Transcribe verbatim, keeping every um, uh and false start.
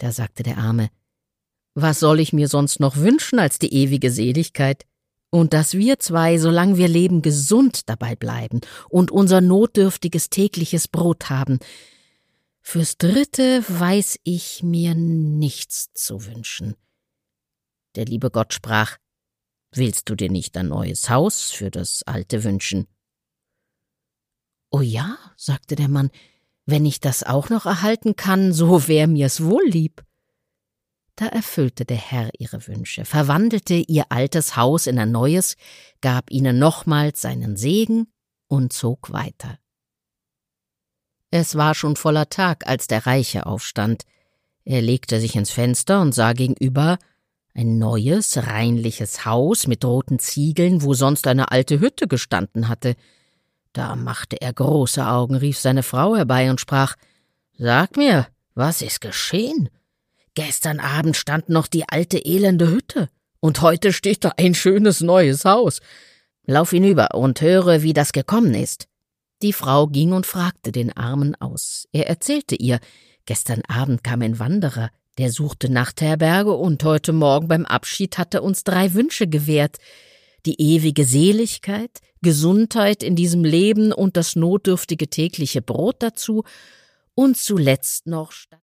Da sagte der Arme: »Was soll ich mir sonst noch wünschen als die ewige Seligkeit? Und dass wir zwei, solange wir leben, gesund dabei bleiben und unser notdürftiges tägliches Brot haben. Fürs Dritte weiß ich mir nichts zu wünschen.« Der liebe Gott sprach: »Willst du dir nicht ein neues Haus für das alte wünschen?« »Oh ja«, sagte der Mann, »wenn ich das auch noch erhalten kann, so wär mir's wohl lieb.« Da erfüllte der Herr ihre Wünsche, verwandelte ihr altes Haus in ein neues, gab ihnen nochmals seinen Segen und zog weiter. Es war schon voller Tag, als der Reiche aufstand. Er legte sich ins Fenster und sah gegenüber ein neues, reinliches Haus mit roten Ziegeln, wo sonst eine alte Hütte gestanden hatte. Da machte er große Augen, rief seine Frau herbei und sprach: »Sag mir, was ist geschehen? Gestern Abend stand noch die alte elende Hütte, und heute steht da ein schönes neues Haus. Lauf hinüber und höre, wie das gekommen ist.« Die Frau ging und fragte den Armen aus. Er erzählte ihr: »Gestern Abend kam ein Wanderer, der suchte Nachtherberge, und heute Morgen beim Abschied hat er uns drei Wünsche gewährt: die ewige Seligkeit, Gesundheit in diesem Leben und das notdürftige tägliche Brot dazu, und zuletzt noch